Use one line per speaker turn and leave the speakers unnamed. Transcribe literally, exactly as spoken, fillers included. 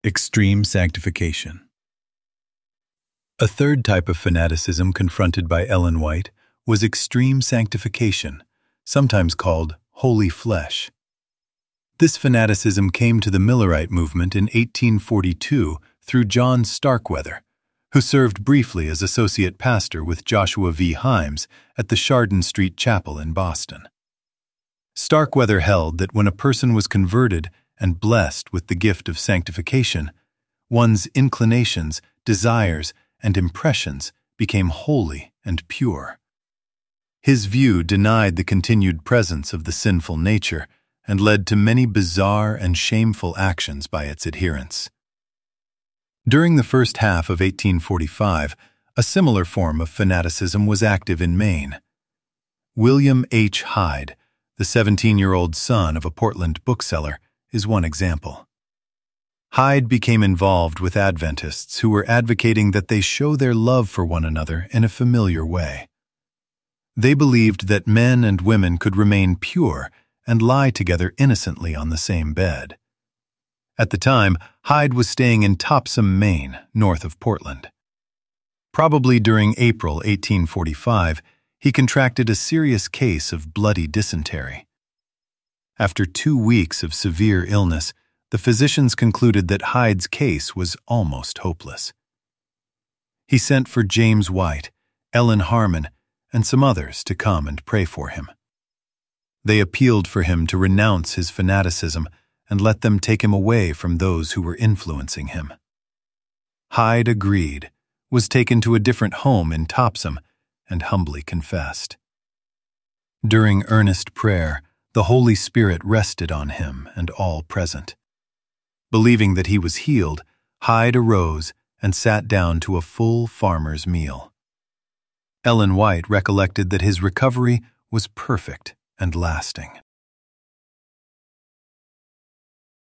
Extreme sanctification. A third type of fanaticism confronted by Ellen White was extreme sanctification, sometimes called holy flesh. This fanaticism came to the Millerite movement in eighteen forty-two through John Starkweather, who served briefly as associate pastor with Joshua V. Himes at the Chardon Street Chapel in Boston. Starkweather held that when a person was converted and blessed with the gift of sanctification, one's inclinations, desires, and impressions became holy and pure. His view denied the continued presence of the sinful nature and led to many bizarre and shameful actions by its adherents. During the first half of eighteen forty-five, a similar form of fanaticism was active in Maine. William H. Hyde, the seventeen-year-old son of a Portland bookseller, is one example. Hyde became involved with Adventists who were advocating that they show their love for one another in a familiar way. They believed that men and women could remain pure and lie together innocently on the same bed. At the time, Hyde was staying in Topsham, Maine, north of Portland. Probably during April eighteen forty-five, he contracted a serious case of bloody dysentery. After two weeks of severe illness, the physicians concluded that Hyde's case was almost hopeless. He sent for James White, Ellen Harmon, and some others to come and pray for him. They appealed for him to renounce his fanaticism and let them take him away from those who were influencing him. Hyde agreed, was taken to a different home in Topsham, and humbly confessed. During earnest prayer, the Holy Spirit rested on him and all present. Believing that he was healed, Hyde arose and sat down to a full farmer's meal. Ellen White recollected that his recovery was perfect and lasting.